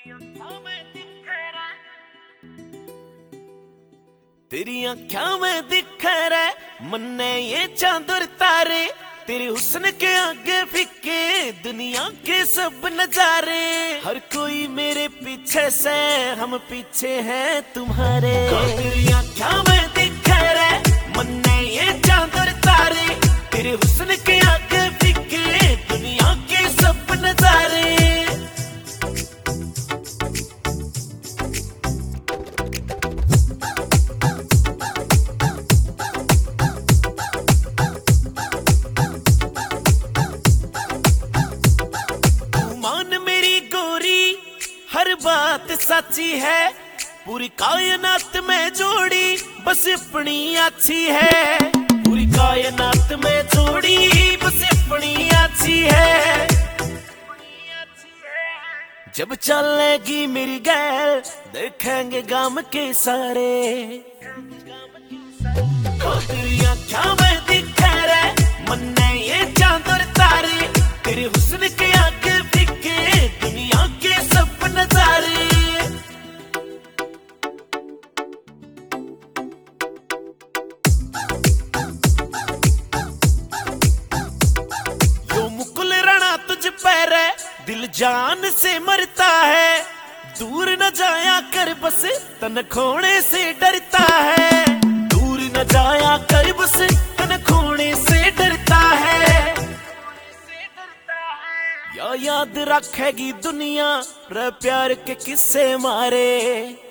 तेरी आँखों में दिखे रे मन्ने ये चांद और तारे, तेरे हुस्न के आगे फीके दुनिया के सब नजारे। हर कोई मेरे पीछे से, हम पीछे हैं तुम्हारे। तेरी आँखों में दिखे रे मन्ने ये चांद और तारे, तेरे हुस्न के आगे फीके दुनिया के सब नजारे। हर बात सच्ची है, पूरी कायनात में जोड़ी बस अपनी अच्छी है। पूरी कायनात में जोड़ी बस अपनी अच्छी है। जब चलेगी मेरी गैल देखेंगे गाम के सारे। तेरी आँखों में दिखे रे मन्ने ये चांद और तारे, तेरे हुस्न के आगे फीके दुनिया के सब नजारे। यो मुकुल रणा तुझ पर है, दिल जान से मरता है। दूर न जाया कर बस तन खोने से डरता है। दूर न जाया कर बस तन खोने से डरता है। या याद रखेगी दुनिया रे प्यार के किस्से मारे।